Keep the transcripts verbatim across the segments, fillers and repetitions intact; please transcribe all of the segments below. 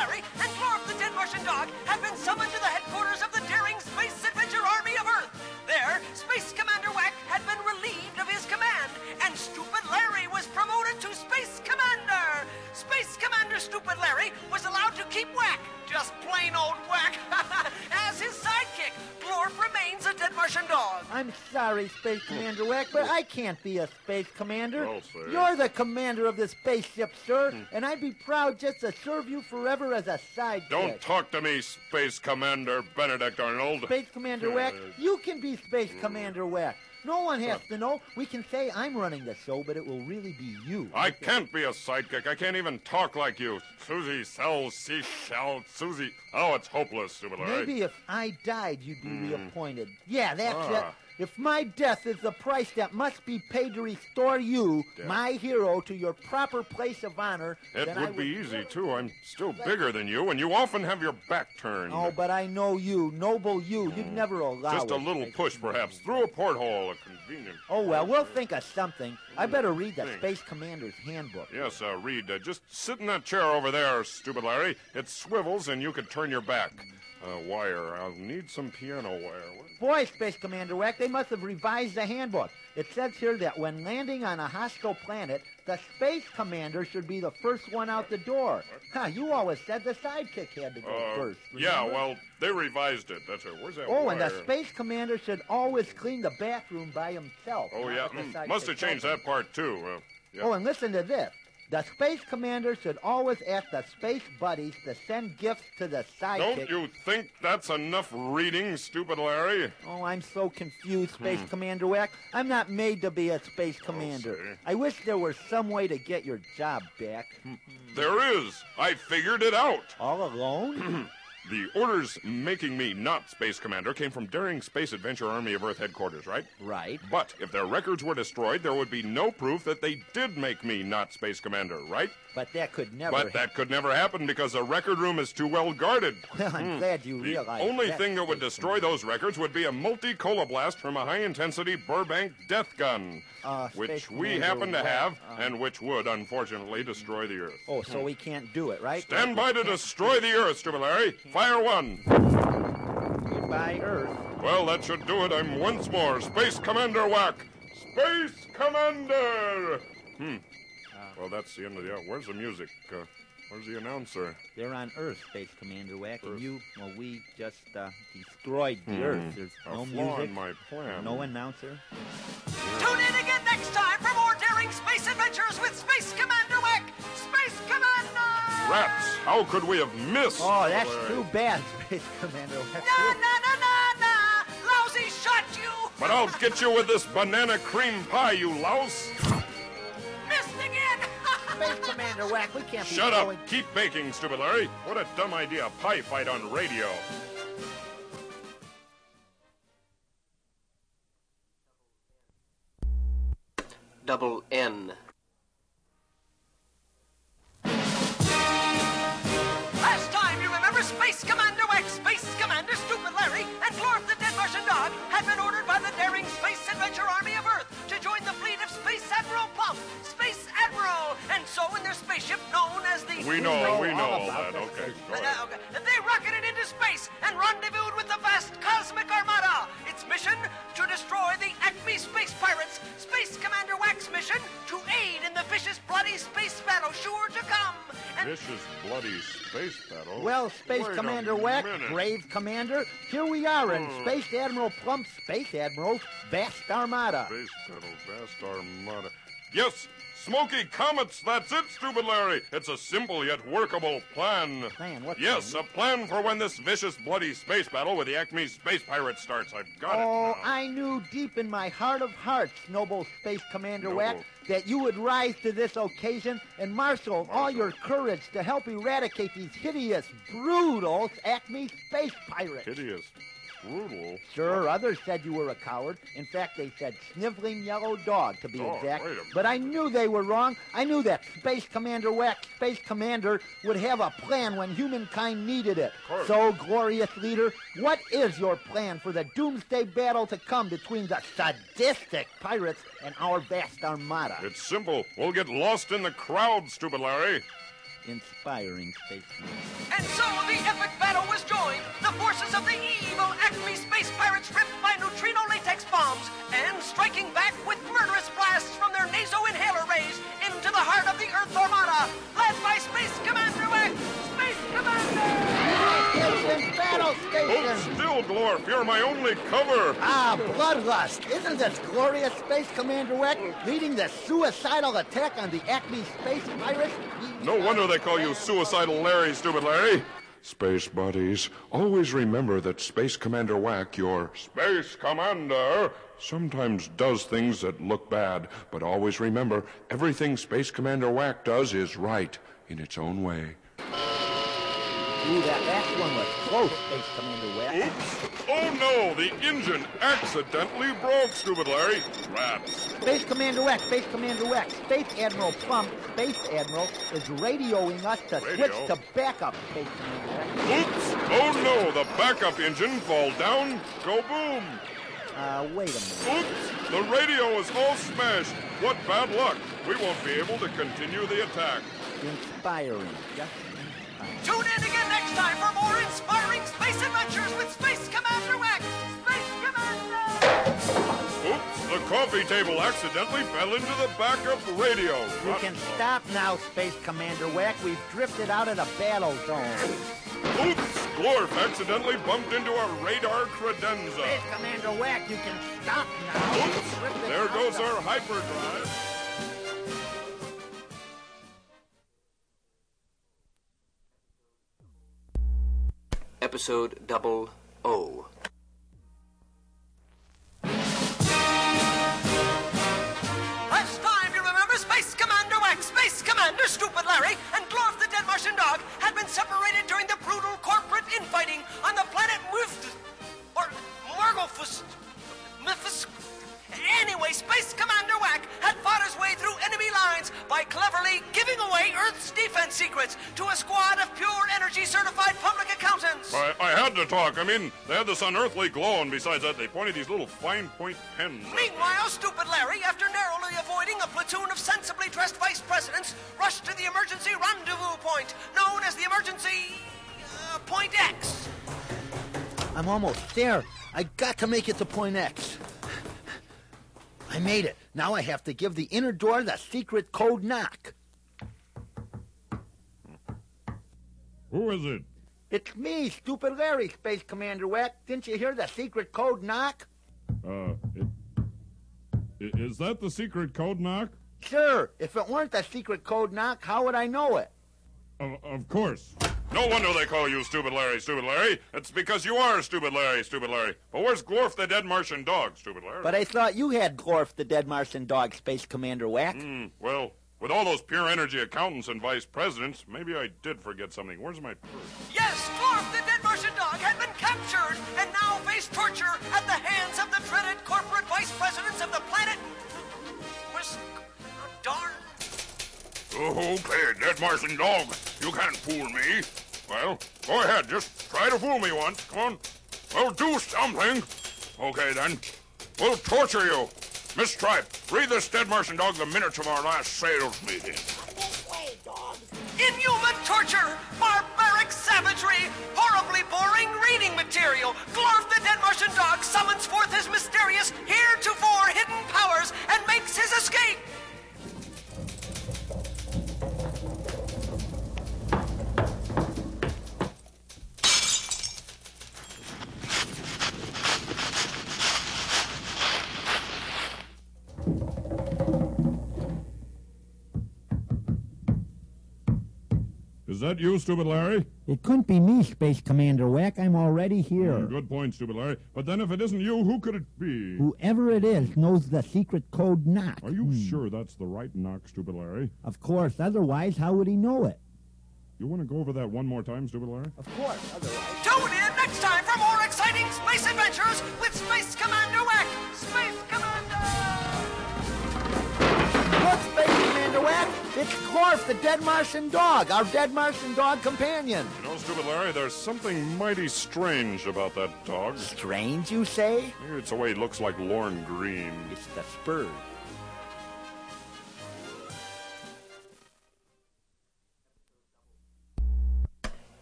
Larry, and Glorp the Dead Martian Dog have been summoned to the headquarters of the daring Space Adventure Army of Earth. There, Space Commander Whack had been relieved of his command, and Stupid Larry was promoted to Space Commander. Space Commander Stupid Larry was allowed to keep Whack, just plain old Whack, as his sidekick. Glorp remains a Dead Martian Dog. I'm sorry, Space Commander Whack, but I can't be a Space Commander. Well, sir. You're the commander of the spaceship, sir, and I'd be proud just to serve you forever as a sidekick. Don't talk to me, Space Commander Benedict Arnold. Space Commander Whack, you can be Space Commander Whack. No one has to know. We can say I'm running the show, but it will really be you. I can't be a sidekick. I can't even talk like you. Susie sells seashells. Susie. Oh, it's hopeless, Stupid Larry. Maybe if I died, you'd be Mm. reappointed. Yeah, that's Ah. it. If my death is the price that must be paid to restore you, Yeah. my hero, to your proper place of honor, It then would I be easy, too. I'm still bigger than you, and you often have your back turned. Oh, but I know you, noble you. You'd never allow Just a it. little push, perhaps, through a porthole, a convenient... Oh, well, we'll think of something. I better read the Think. Space Commander's handbook. Yes, uh, Reed, uh, just sit in that chair over there, Stupid Larry. It swivels, and you can turn your back. Uh, wire. I'll need some piano wire. What? Boy, Space Commander Whack, they must have revised the handbook. It says here that when landing on a hostile planet, the Space Commander should be the first one out the door. Huh, you always said the sidekick had to go Uh, first. yeah, remember? well, they revised it. That's it. Where's that Oh, wire? and the Space Commander should always clean the bathroom by himself. Oh, not yeah. let the Mm, sidekick must have changed help him. that part, too. Uh, yeah. Oh, and listen to this. The Space Commander should always ask the Space Buddies to send gifts to the sidekick. Don't you think that's enough reading, Stupid Larry? Oh, I'm so confused, Space Hmm. Commander Whack. I'm not made to be a Space Commander. see. I wish there were some way to get your job back. There is. I figured it out. All alone? The orders making me not Space Commander came from Daring Space Adventure Army of Earth headquarters, right? Right. But if their records were destroyed, there would be no proof that they did make me not Space Commander, right? But that could never But that could never happen because the record room is too well guarded. Well, I'm glad you The realize only that, thing that would Space destroy those records would be a multi-cola blast from a high-intensity Burbank death gun, Uh, which Space we Commander happen to Whack, have, uh, and which would, unfortunately, destroy the Earth. Oh, so we can't do it, right? Stand Like by we to can't- destroy the Earth, Stupid Larry. Fire one. Goodbye, Earth. Well, that should do it. I'm once more Space Commander Whack. Space Commander! Hmm. Well, that's the end of the... Where's the music? Uh, where's the announcer? They're on Earth, Space Commander Whack, Earth. and you, well, we just uh, destroyed the Hmm. Earth. There's A no flaw music, in my plan. no announcer. Tune in again next time for more daring space adventures with Space Commander Whack. Space Commander! Rats! How could we have missed? Oh, that's Larry? too bad, Space Commander Whack. Na na na na na! Lousy shot, you! But I'll get you with this banana cream pie, you louse! Missed again! Space Commander Whack, we can't be Shut up! going... Keep baking, Stupid Larry. What a dumb idea, a pie fight on radio. Double N. Last time, you remember, Space Commander Whack, Space Commander Stupid Larry, and Glorp the Dead Martian Dog had been ordered by the daring Space Adventure Army of Earth to join the fleet of Space Admiral Plump, Space Admiral, and so in their spaceship known as the... We know, know we know all all about that. this. Okay, go Uh, ahead. okay. They rocketed into space and rendezvoused with the vast cosmic armada. Its mission, to destroy the Acme space pirates. Space Commander Whack's mission, to aid in the vicious, bloody space battle sure to come. And Vicious, bloody space battle. Well, Space Wait a Commander Whack, minute. brave commander, here we are in Hmm. Space Admiral Plump's Space Admiral's vast armada. Space battle, vast armada. Yes, Smoky Comets, that's it, Stupid Larry. It's a simple yet workable plan. Plan? What Yes, plan? a plan for when this vicious, bloody space battle with the Acme space pirates starts. I've got Oh, it now. I knew deep in my heart of hearts, noble Space Commander Noble. Whack, that you would rise to this occasion and marshal all your courage to help eradicate these hideous, brutal Acme space pirates. Hideous, brutal. Sure, others said you were a coward. In fact, they said sniveling yellow dog, to be Oh, exact. wait a minute. But I knew they were wrong. I knew that Space Commander Whack, Space Commander, would have a plan when humankind needed it. course. So, glorious leader, what is your plan for the doomsday battle to come between the sadistic pirates and our vast armada? It's simple. We'll get lost in the crowd, Stupid Larry. Inspiring Space Commander. And so the epic battle was joined. The forces of the evil Acme space pirates ripped by neutrino latex bombs and striking back with murderous blasts from their naso-inhaler rays into the heart of the Earth Armada, led by Space Commander Wack. Space Commander! Station, battle Hold station! still, Glorf. You're my only cover. Ah, Bloodlust! Isn't this glorious, Space Commander Wack, leading the suicidal attack on the Acme space pirates? No wonder they call you Suicidal Larry, stupid Larry. Space buddies, always remember that Space Commander Wack, your Space Commander, sometimes does things that look bad, but always remember, everything Space Commander Wack does is right in its own way. Ooh, that last one was close, Space Commander Wack. Oops! Oh no, the engine accidentally broke, stupid Larry. Rats. Space Commander Wack, Space Commander Wack, Space Admiral Plump, Space Admiral, is radioing us to Radio? switch to backup, Space Commander Wack. Oops! Oh no, the backup engine fall down, go boom. Uh, wait a minute. Oops! The radio is all smashed. What bad luck. We won't be able to continue the attack. Inspiring, just inspiring. Tune in again next time for more inspiring space adventures with Space Commander Wack. Space Commander! Oops! The coffee table accidentally fell into the backup radio. You can stop now, Space Commander Wack. We've drifted out of the battle zone. Oops! Glorf accidentally bumped into a radar credenza. Space Commander Wack, you can stop now. Oops! Drifted There out goes of- our hyperdrive. Episode double O. Last time, you remember, Space Commander Wack, Space Commander Stupid Larry, and Glorf the Dead Martian Dog had been separated during the brutal corporate infighting on the planet Mufd, or Margolfus, Memphis. Anyway, Space Commander Wack had fought his way through enemy lines by cleverly giving away Earth's defense secrets to a squad of pure energy certified public accountants. I, I had to talk. I mean, they had this unearthly glow, and besides that, they pointed these little fine point pens. Meanwhile, Stupid Larry, after narrowly avoiding a platoon of sensibly dressed vice presidents, rushed to the emergency rendezvous point, known as the emergency uh, Point X. I'm almost there. I got to make it to Point X. I made it. Now I have to give the inner door the secret code knock. Who is it? It's me, Stupid Larry, Space Commander Wack. Didn't you hear the secret code knock? Uh, it, i- is that the secret code knock? Sure. If it weren't the secret code knock, how would I know it? Of, of course. No wonder they call you Stupid Larry, Stupid Larry. It's because you are Stupid Larry, Stupid Larry. But where's Glorf the Dead Martian Dog, Stupid Larry? But I thought you had Glorf the Dead Martian Dog, Space Commander Wack. Hmm, well, with all those pure energy accountants and vice presidents, maybe I did forget something. Where's my purse? Yes, Glorf the Dead Martian Dog had been captured and now faced torture at the hands of the dreaded corporate vice presidents of the planet. Whisk. Oh, darn. Okay, Dead Martian Dog. You can't fool me. Well, go ahead. Just try to fool me once. Come on. Well, do something. Okay, then. We'll torture you. Miss Stripe, read this Dead Martian Dog the minutes of our last sales meeting. Inhuman torture, barbaric savagery, horribly boring reading material. Glorf the Dead Martian Dog summons forth his mysterious, heretofore hidden powers and makes his escape. Is that you, Stupid Larry? It couldn't be me, Space Commander Wack. I'm already here. Good point, Stupid Larry. But then if it isn't you, who could it be? Whoever it is knows the secret code knock. Are you sure that's the right knock, Stupid Larry? Of course. Otherwise, how would he know it? You want to go over that one more time, Stupid Larry? Of course. Otherwise. Tune in next time for more exciting space adventures with Space Commander Wack. Space Commander! Look, Space Commander Wack. It's Glorf, the Dead Martian Dog, our Dead Martian Dog companion. You know, Stupid Larry, there's something mighty strange about that dog. Strange, you say? Maybe it's the way he looks like Lorne Green. It's the spurs.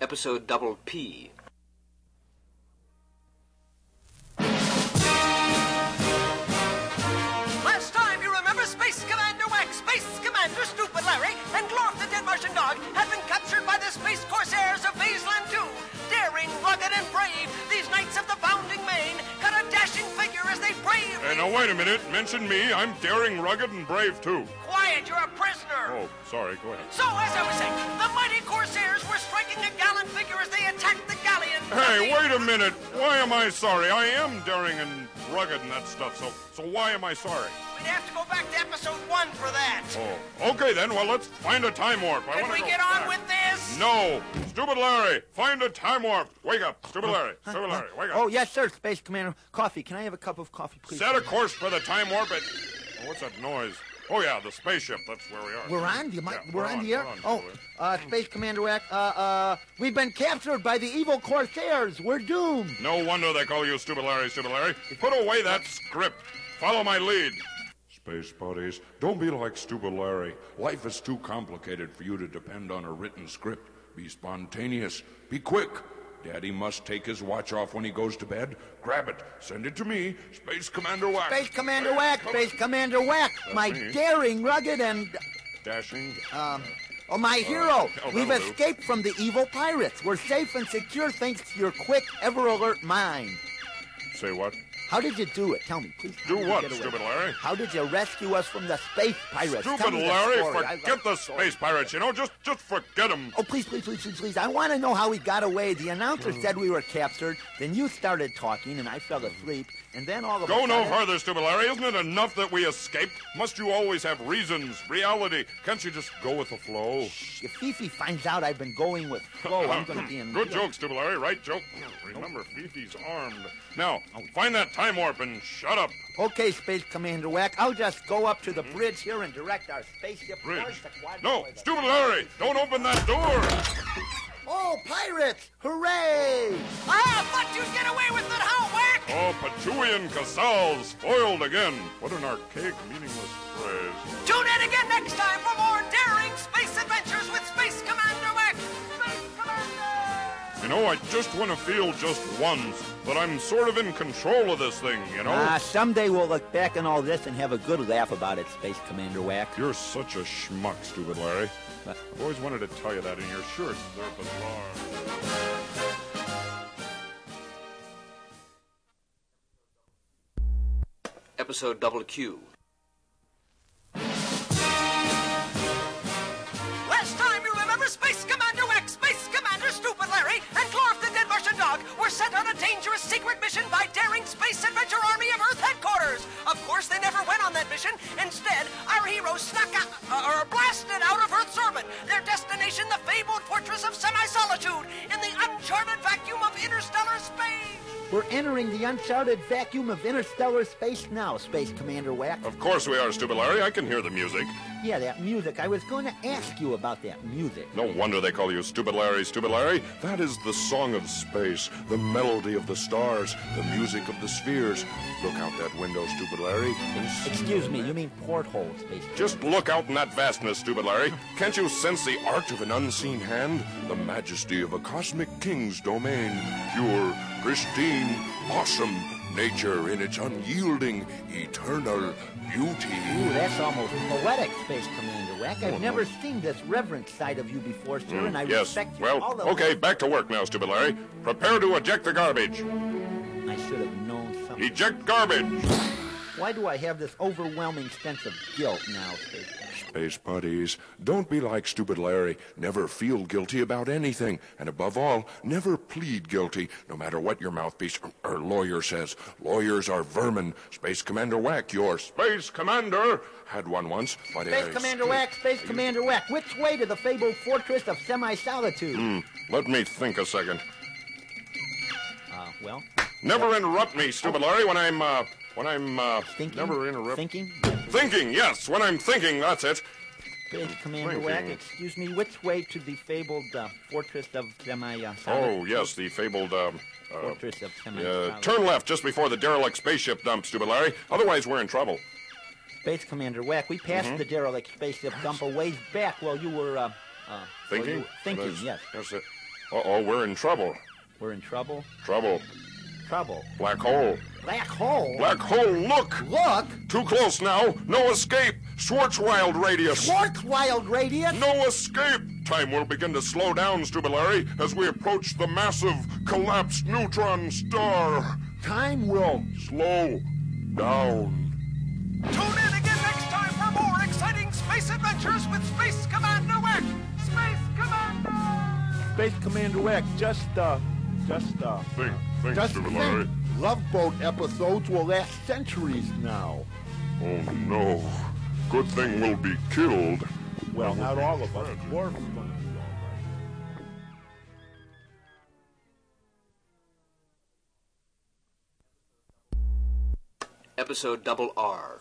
Episode double P. Last time, you remember Space Commander Wax, Space Commander Stupid Larry, and Glorf the Dead Martian Dog had been captured by the Space Corsairs of Vaseland two. Daring, rugged, and brave, these knights of the bounding main cut a dashing figure as they bravely... Hey, now wait a minute. Mention me. I'm daring, rugged, and brave, too. Quiet, you're a prisoner. Oh, sorry. Go ahead. So, as I was saying, the mighty Corsairs were striking a gallant figure as they attacked the galleon. Hey, the... wait a minute. Why am I sorry? I am daring and rugged and that stuff, so so why am I sorry? We'd have to go back to episode one for that. Oh, okay then. Well, let's find a time warp. I Can wanna we go get on back. with this? No. Stupid Larry, find a time warp. Wake up. Stupid Larry. Stupid Larry, wake up. Oh, yes, sir, Space Commander. Coffee. Can I have a cup of coffee, please? Set a course for the time warp at... Oh, what's that noise? Oh, yeah, the spaceship. That's where we are. We're on the, Yeah, we're we're on on, the air. we're on, Oh, Stupid uh, Space Commander Wack, uh, uh, we've been captured by the evil Corsairs. We're doomed. No wonder they call you Stupid Larry, Stupid Larry. Put away that script. Follow my lead. Space buddies, don't be like Stupid Larry. Life is too complicated for you to depend on a written script. Be spontaneous. Be quick. Daddy must take his watch off when he goes to bed. Grab it. Send it to me, Space Commander Wack. Space Commander Wack, Space Commander Wack, my me. daring, rugged, and... Dashing. Um, oh, my hero. oh, We've that'll do. escaped from the evil pirates. We're safe and secure thanks to your quick, ever-alert mind. Say what? How did you do it? Tell me, please. Do How did you what, get away? Stupid Larry? How did you rescue us from the space pirates? Tell Stupid me the Larry, story. I forget love the story. space pirates, you know? Just just forget them. Oh, please, please, please, please, please. I want to know how we got away. The announcer said we were captured. Then you started talking, and I fell asleep. And then all of a Go no sudden... further, Stupid Larry. Isn't it enough that we escaped? Must you always have reasons, reality? Can't you just go with the flow? If Fifi finds out I've been going with Flo, I'm going to be in... Good joke, Stupid Larry. Right joke. Remember, Fifi's armed. Now, find that time warp and shut up. Okay, Space Commander Wack. I'll just go up to the bridge here and direct our spaceship towards Bridge. the quad... No, Stupid Larry, don't open that door. Oh, pirates! Hooray! Ah, thought you'd get away with it, how, Wack? Oh, Patuian Casals, spoiled again. What an archaic, meaningless phrase. Tune in again next time for more daring space adventures with Space Commander Wack. Space Commander! You know, I just want to feel just once that I'm sort of in control of this thing, you know? Ah, someday we'll look back on all this and have a good laugh about it, Space Commander Wack. You're such a schmuck, Stupid Larry. What? I've always wanted to tell you that in your shirts. They're bizarre. Episode double Q. Last time, you remember Space Commander Wack, Space Commander Stupid Larry, and Glorf the Dead Martian Dog were sent on a dangerous secret mission by daring Space Adventure Army of Earth headquarters. Of course, they never went on that mission. Instead, our heroes snuck out, uh, or blasted out of Earth's orbit. Their destination, the fabled fortress of semi-solitude in the uncharted vacuum of interstellar space. We're entering the uncharted vacuum of interstellar space now, Space Commander Wack. Of course we are, Stupid Larry. I can hear the music. Yeah, that music. I was going to ask you about that music. No wonder they call you Stupid Larry, Stupid Larry. That is the song of space, the melody of the stars, the music of the spheres. Look out that window, Stupid Larry. and see Excuse the me, ma- you mean porthole, Space Commander. Just look out in that vastness, Stupid Larry. Can't you sense the art of an unseen hand? The majesty of a cosmic king's domain. Pure, pristine, awesome. Nature in its unyielding, eternal beauty. Ooh, that's almost poetic, Space Commander Wack. I've never seen this reverent side of you before, sir, and I Yes. respect you Well, all the okay, back to work now, Stupid Larry. Prepare to eject the garbage. I should have known something. Eject garbage. Why do I have this overwhelming sense of guilt now, Space Commander? Space buddies, don't be like Stupid Larry. Never feel guilty about anything. And above all, never plead guilty, no matter what your mouthpiece or lawyer says. Lawyers are vermin. Space Commander Wack, your Space Commander, had one once, but Space I Commander escaped. Wack, Space Commander Wack, which way to the fabled fortress of semi-solitude? Hmm, let me think a second. Uh, well, Never interrupt me, Stupid Larry, when I'm, uh, when I'm, uh, thinking? never interrupt. Thinking? Thinking, yes, when I'm thinking, that's it. Space Commander Thinking. Wack, excuse me, which way to the fabled uh, fortress of semi-solitude? Oh, yes, the fabled, um, uh, Fortress of uh, semi-solitude. turn left just before the derelict spaceship dump, Stupid Larry. Otherwise, we're in trouble. Space Commander Wack, we passed Mm-hmm. the derelict spaceship dump a ways back while you were, uh, uh, while Thinking? you were thinking, That's- yes. That's it. Uh-oh, we're in trouble. We're in trouble? Trouble. Trouble. Black hole. Black hole? Black hole, look! Look! Too close now. No escape. Schwarzschild radius. Schwarzschild radius? No escape. Time will begin to slow down, Stupid Larry, as we approach the massive collapsed neutron star. Time will slow down. Tune in again next time for more exciting space adventures with Space Commander Wack. Space Commander! Space Commander Wack, just, uh, just, uh... Think, think, just Stupid think. Larry. Love Boat episodes will last centuries now. Oh, no. Good thing we'll be killed. Well, not all of us. Dwarfs. Episode Double R.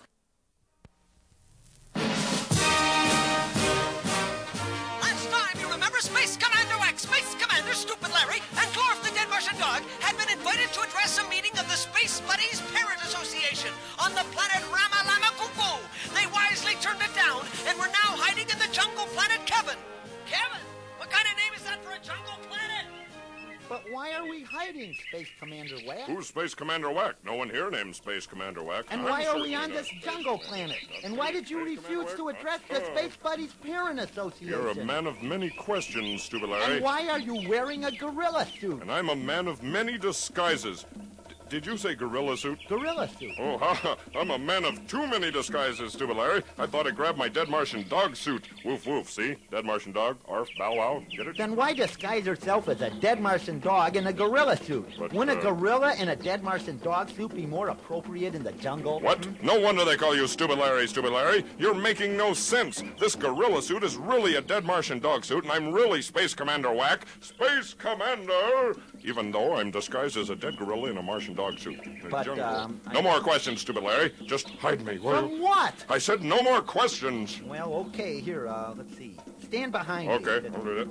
Last time, you remember Space Commander Wack, Space Commander Stupid Larry, and Glorf the Dead Martian Dog had been invited to address a meeting of the Space Buddies Parent Association on the planet Ramalamakuku. They wisely turned it down and were now hiding in the jungle planet Kevin. Kevin? What kind of name is that for a jungle planet? But why are we hiding, Space Commander Wack? Who's Space Commander Wack? No one here named Space Commander Wack. And I'm why are we certainly on not this Space jungle Commander. planet? And why did you Space refuse Commander to Wack? address the Oh. Space Buddies Parent Association? You're a man of many questions, Stupid Larry. And why are you wearing a gorilla suit? And I'm a man of many disguises. D- did you say gorilla suit? Gorilla suit. Oh, ha, ha. I'm a man of too many disguises, Stupid Larry. I thought I grabbed my dead Martian dog suit. Woof, woof, see? Dead Martian dog, arf, bow, wow. Get it? Then why disguise yourself as a dead Martian dog in a gorilla suit? But, Wouldn't uh, a gorilla in a dead Martian dog suit be more appropriate in the jungle? What? No wonder they call you Stupid Larry, Stupid Larry. You're making no sense. This gorilla suit is really a dead Martian dog suit, and I'm really Space Commander Wack. Space Commander! Even though I'm disguised as a dead gorilla in a Martian dog suit. In the But, jungle. um, No I- more questions, Stupid Larry. Just hide me, will From you? what? I said no more questions. Well, okay, here, uh, let's see. Stand behind me. Okay, I'll do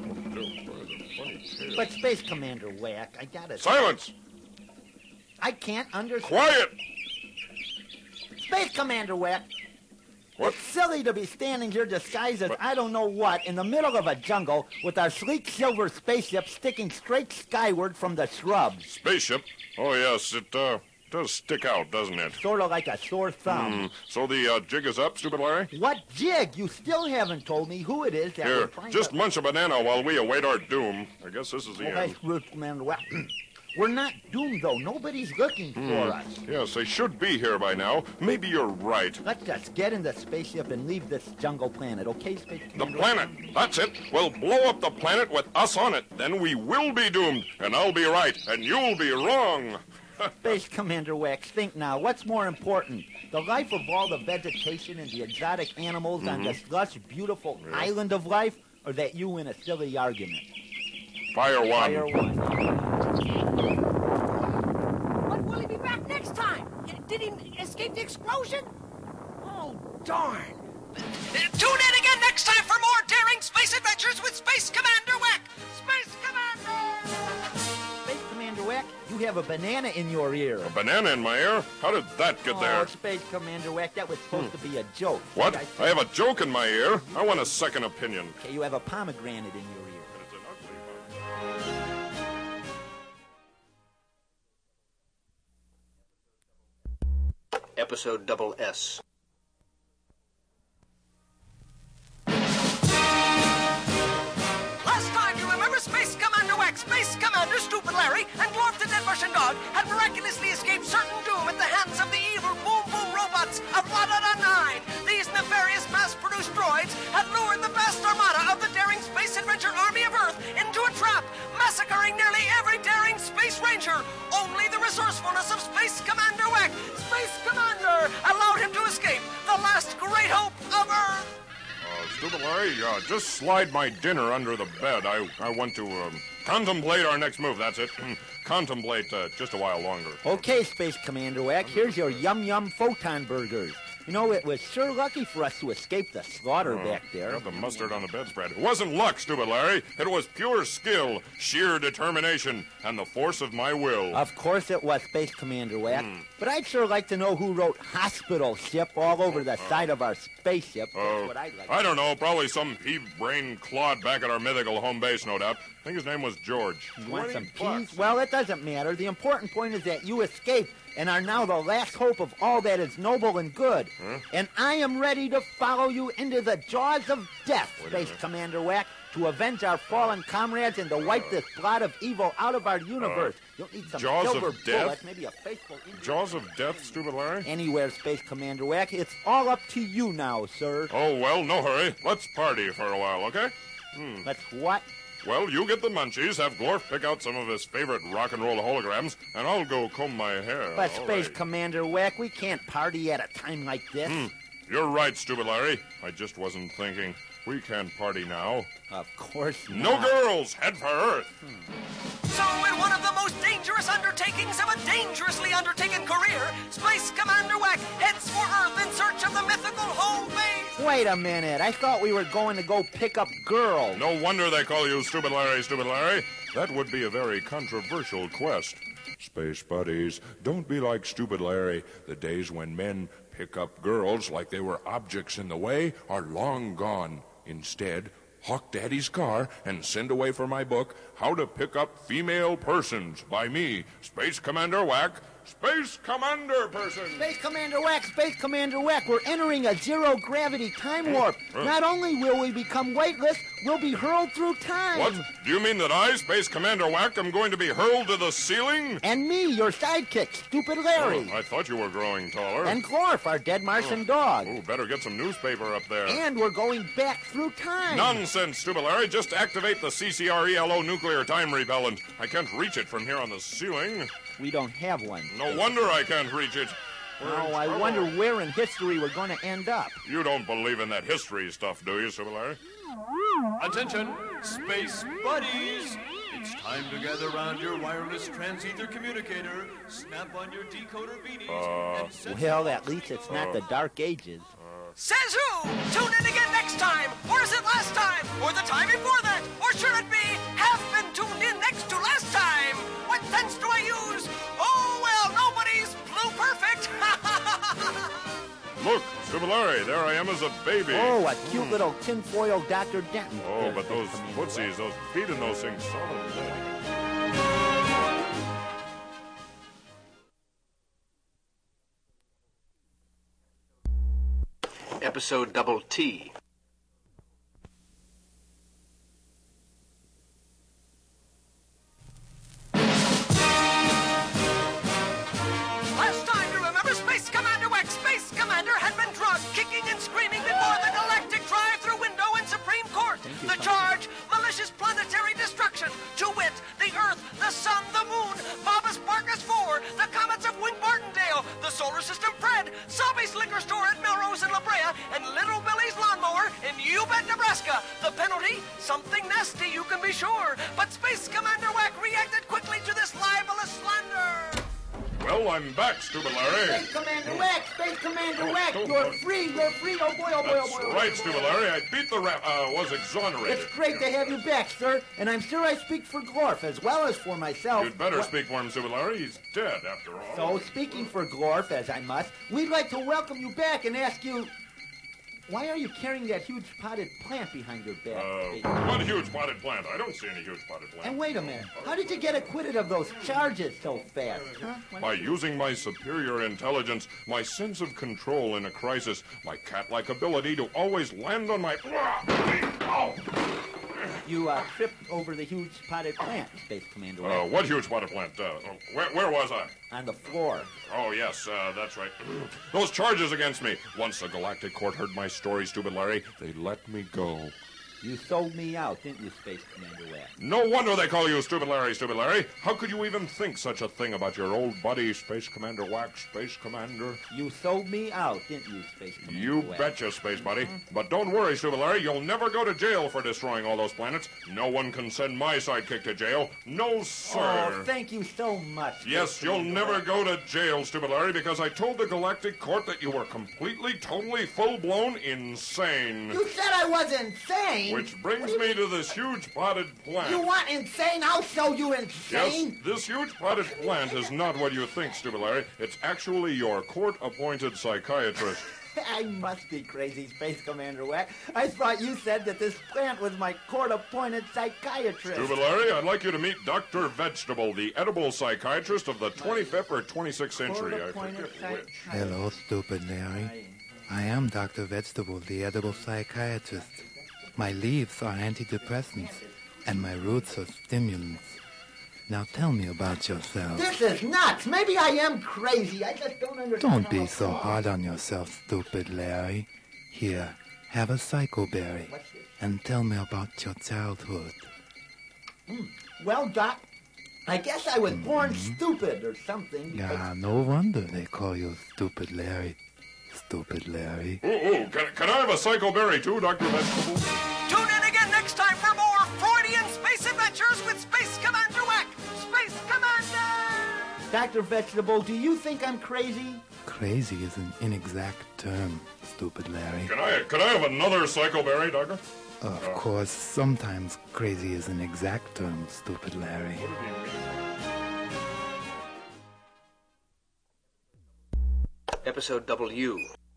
that. But Space Commander Wack, I gotta... Silence! I can't understand... Quiet! Space Commander Wack! What? It's silly to be standing here disguised as I don't know what in the middle of a jungle with our sleek silver spaceship sticking straight skyward from the shrubs. Spaceship? Oh, yes, it, uh, does stick out, doesn't it? Sort of like a sore thumb. Hmm. So the, uh, jig is up, Stupid Larry? What jig? You still haven't told me who it is that we're Here, trying just to... munch a banana while we await our doom. I guess this is the Okay, end. Space Commander Wack. We're not doomed, though. Nobody's looking for Hmm. us. Yes, they should be here by now. Maybe you're right. Let's just get in the spaceship and leave this jungle planet, okay, Space The Commander? planet. That's it. We'll blow up the planet with us on it. Then we will be doomed. And I'll be right, and you'll be wrong. Space Commander Wax, think now. What's more important? The life of all the vegetation and the exotic animals on this lush, beautiful island of life, or that you win a silly argument? Fire one. Fire one. But will he be back next time? Did he escape the explosion? Oh, darn. Tune in again next time for more daring space adventures with Space Commander Wack. Space Commander! Space Commander Wax, you have a banana in your ear. A banana in my ear? How did that get Oh, there? Space Commander Wax, that was supposed to be a joke. What? I, I have a joke in my ear? I want a second opinion. Okay, you have a pomegranate in your ear. It's an ugly one. Episode Double S. Last time, you remember Space Commander Wack, Space Commander Stupid Larry, and Glorf the Dead Martian Dog had miraculously escaped certain doom at the hands of the evil Boom Boom robots of La Da Da Nine. These nefarious mass-produced droids had lured the vast armada of the daring space adventure army of Earth into a trap, massacring nearly every daring space ranger. Only the resourcefulness of Space Commander Wack, Space Commander, allowed him to escape, the last great hope of Earth. Uh, Stupid Larry, uh, just slide my dinner under the bed. I, I want to, um, contemplate our next move, that's it. contemplate, uh, just a while longer. Okay, Space Commander Wack, here's your yum yum photon burgers. You know, it was sure lucky for us to escape the slaughter Oh, back there. Got the mustard on the bedspread. It wasn't luck, Stupid Larry. It was pure skill, sheer determination, and the force of my will. Of course it was, Space Commander Wack. Hmm. But I'd sure like to know who wrote hospital ship all over the side of our spaceship. That's Oh, what I'd like. I don't know. Probably some peeve-brained clod back at our mythical home base, no doubt. I think his name was George. You want some twenty peas? bucks. Well, it doesn't matter. The important point is that you escaped and are now the last hope of all that is noble and good. Huh? And I am ready to follow you into the jaws of death, Wait a Space minute. Commander Wack, to avenge our fallen comrades and to wipe this blot of evil out of our universe. You'll need some Jaws of silver death? bullets, maybe a faithful Indian. Jaws of death, Stupid Larry? Anywhere, Space Commander Wack. It's all up to you now, sir. Oh, well, no hurry. Let's party for a while, okay? Let's what? Well, you get the munchies, have Glorf pick out some of his favorite rock and roll holograms, and I'll go comb my hair. But All Space right. Commander Wack, we can't party at a time like this. You're right, Stupid Larry. I just wasn't thinking. We can't party now. Of course not. No girls! Head for Earth! So, in one of the most dangerous undertakings of a dangerously undertaken career, Space Commander Wack heads for Earth in search of the mythical home base. Wait a minute. I thought we were going to go pick up girls. No wonder they call you Stupid Larry, Stupid Larry. That would be a very controversial quest. Space buddies, don't be like Stupid Larry. The days when men pick up girls like they were objects in the way are long gone. Instead, hawk Daddy's car and send away for my book, How to Pick Up Female Persons, by me, Space Commander Wack, Space Commander Person. Space Commander Wack, Space Commander Wack, we're entering a zero-gravity time warp. Not only will we become weightless, we'll be hurled through time. What? Do you mean that I, Space Commander Wack, am going to be hurled to the ceiling? And me, your sidekick, Stupid Larry. Oh, I thought you were growing taller. And Glorf, our dead Martian dog. Oh, better get some newspaper up there. And we're going back through time. Nonsense, Stupid Larry. Just activate the C C R E L O nuclear time repellent. I can't reach it from here on the ceiling. We don't have one. No wonder I can't reach it. We're in Oh, I trouble. wonder where in history we're going to end up. You don't believe in that history stuff, do you, Stupid Larry? Attention, Space Buddies! It's time to gather around your wireless transether communicator, snap on your decoder beanies, and set Well, at least it's not the Dark Ages. Says who? Tune in again next time. Or is it last time? Or the time before that? Or should it be have been tuned in next to last time? What sense do I use? Oh, well, nobody's blue perfect. Look, Stupid Larry, there I am as a baby. Oh, a cute little tinfoil Doctor Denton. Oh, but those footsies, those feet in those things, solid. Episode Double T. Last time, you remember, Space Commander Wack, Space Commander, had been drugged, kicking and screaming before the galactic drive-through window in Supreme Court. The charge, malicious planetary destruction. To wit, the Earth, the Sun, the Moon, Bobbus Barkus four, the comets of Wink Martindale, the Solar System Fred, Sobby's Liquor Store at Melrose and La Brea, and Little Billy's Lawnmower in Ubet, Nebraska. The penalty? Something nasty, you can be sure. But Space Commander Wack reacted quickly to this libelous slander. Well, I'm back, Stupid Larry. Space Commander Wack, Space Commander Wack, you're free, you're free, oh boy, oh boy, oh That's boy. oh boy, right, oh boy. Stupid Larry. I beat the rap, uh, was exonerated. It's great to have you back, sir, and I'm sure I speak for Glorf as well as for myself. You'd better Wha- speak for him, Stupid Larry. He's dead, after all. So, speaking for Glorf, as I must, we'd like to welcome you back and ask you, why are you carrying that huge potted plant behind your back? Uh, Space- what huge potted plant? I don't see any huge potted plant. And wait a minute, how did you get acquitted of those charges so fast? Huh? Why- By using my superior intelligence, my sense of control in a crisis, my cat-like ability to always land on my... Ow! You uh, tripped over the huge potted plant, Space Commander Uh, Wack, what huge potted plant? Uh, where, where was I? on the floor. Oh, yes, uh, that's right. Those charges against me. Once the Galactic Court heard my story, Stupid Larry, they let me go. You sold me out, didn't you, Space Commander Wack? No wonder they call you Stupid Larry, Stupid Larry. How could you even think such a thing about your old buddy, Space Commander Wack, Space Commander? You sold me out, didn't you, Space Commander You Wack? betcha, Space Buddy. But don't worry, Stupid Larry, you'll never go to jail for destroying all those planets. No one can send my sidekick to jail. No, sir. Oh, thank you so much. Yes, Space you'll Commander never Wack. go to jail, Stupid Larry, because I told the Galactic Court that you were completely, totally, full-blown insane. You said I was insane. Which brings me to this huge potted plant. You want insane? I'll show you insane. Yes, this huge potted plant is not what you think, Stupid Larry. It's actually your court-appointed psychiatrist. I must be crazy, Space Commander Wack. I thought you said that this plant was my court-appointed psychiatrist. Stupid Larry, I'd like you to meet Doctor Vegetable, the edible psychiatrist of the twenty-fifth or twenty-sixth century. I Court-appointed forget which. Hello, Stupid Larry. I am Doctor Vegetable, the edible psychiatrist. My leaves are antidepressants, and my roots are stimulants. Now tell me about yourself. This is nuts. Maybe I am crazy. I just don't understand. Don't be how- so hard on yourself, Stupid Larry. Here, have a psychoberry, What's this? and tell me about your childhood. Well, Doc, I guess I was born stupid or something. because- Ah, no wonder they call you Stupid Larry. Stupid Larry. Ooh, ooh, can, can I have a psychoberry too, Doctor Vegetable? Tune in again next time for more Freudian space adventures with Space Commander Wack. Space Commander! Doctor Vegetable, do you think I'm crazy? Crazy is an inexact term, Stupid Larry. Can I can I have another psychoberry, Doctor? Of course, sometimes crazy is an exact term, Stupid Larry. Episode W.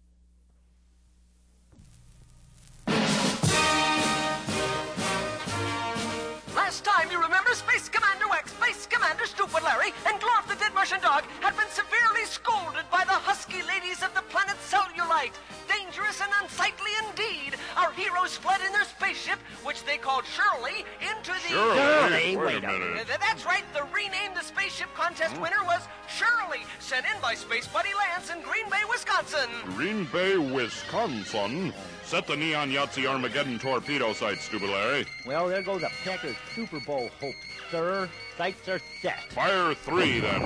Last time, you remember, Space Commander Wack, Space Commander Stupid Larry, and Glorf the Dead Martian Dog had been severely scolded by the husky ladies of the planet Cellulite. Dangerous and unsightly indeed, our heroes fled in their spaceship, which they called Shirley, into the... Shirley? Shirley, Wait, wait a a minute. Uh, th- That's right, the renamed the spaceship contest winner was Shirley, sent in by Space Buddy Lance in Green Bay, Wisconsin. Green Bay, Wisconsin. Set the Neon Yahtzee Armageddon torpedo sight, Stupid Larry. Well, there goes a Packers Super Bowl hope, sir. Sights are set. Fire three, then.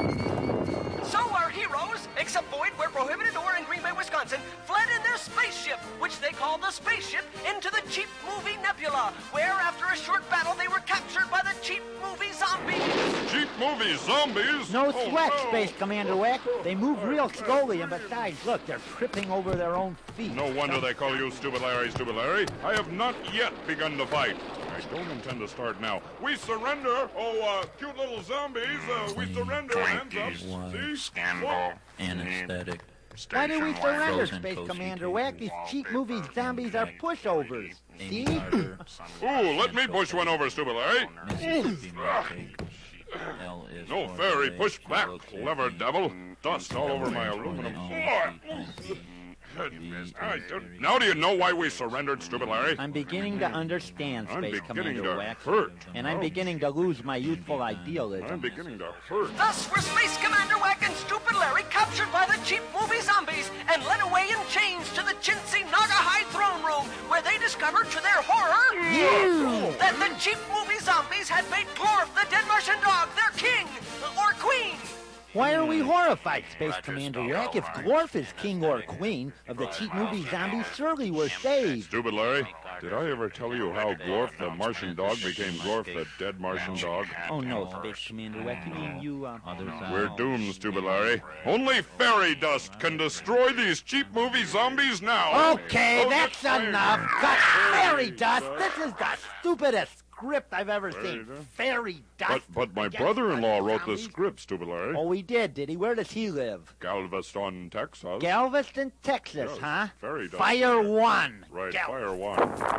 So our heroes, except Boyd, where prohibited or in Green Bay, Wisconsin, fled in their spaceship, which they called the spaceship, into the cheap movie Nebula, where after a short battle they were captured by the cheap movie zombies. Cheap movie zombies? No Oh, sweat, no. Space Commander Wack. They move real slowly, and besides, look, they're tripping over their own feet. No wonder they call you Stupid Larry, Stupid Larry. I have not yet begun to fight. I don't intend to start now. We surrender. Oh, uh, cute little zombies. Uh, we surrender. Hands up. See? Scandal, anesthetic. Why do we surrender, Frozen Space toasty Commander cake, Wack? These cheap movie zombies are pushovers. Amy See? Carter, Ooh, let me push one over, Stupid Larry. Mississippi milkshake. L is No for fairy. the Push lake, back, looks clever like devil. Dust all over my Celebrate aluminum all floor. the Goodness, I don't- Now do you know why we surrendered, Stupid Larry? I'm beginning to understand, I'm Space beginning Commander to Wack. hurt. And I'm beginning to lose my youthful idealism. I'm beginning to hurt. Thus were Space Commander Wack and Stupid Larry captured by the cheap movie zombies and led away in chains to the chintzy Naga High throne room, where they discovered to their horror that the cheap movie zombies had made Glorf the Dead Martian Dog their king or queen. Why are we horrified, Space Commander Wack? If Glorf is king or queen of the cheap movie zombies, surely we're saved. Stupid Larry, did I ever tell you how Glorf the Martian dog became Glorf the dead Martian dog? Oh, no, Space Commander Wack. You mean you, uh... We're doomed, Stupid Larry. Only fairy dust can destroy these cheap movie zombies now. Okay, Oh, that's fairy enough. dust. Got fairy dust. This is the stupidest script I've ever Fairy seen. dust? Fairy dust. But, but my Against brother-in-law wrote the zombies. script, Stupid Larry. Oh, he did, did he? Where does he live? Galveston, Texas. Galveston, Texas, Yes, huh? fairy dust. Fire one. Right, Gal- fire one.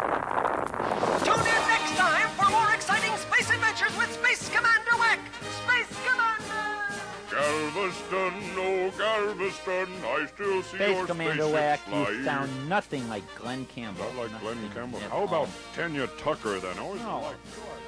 Tune in next time for more exciting space adventures with Space Commander Wack. Space Commander! Galveston, oh Galveston, I still see Space your Commander spaceship Wack, fly. you sound nothing like Glenn Campbell. Not like Glenn Nothing Campbell. at How about all. Tanya Tucker then? Always No. like